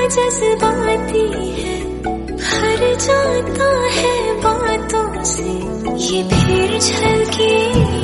जज्बाती है, भर जाता है बातों से ये फिर झलकी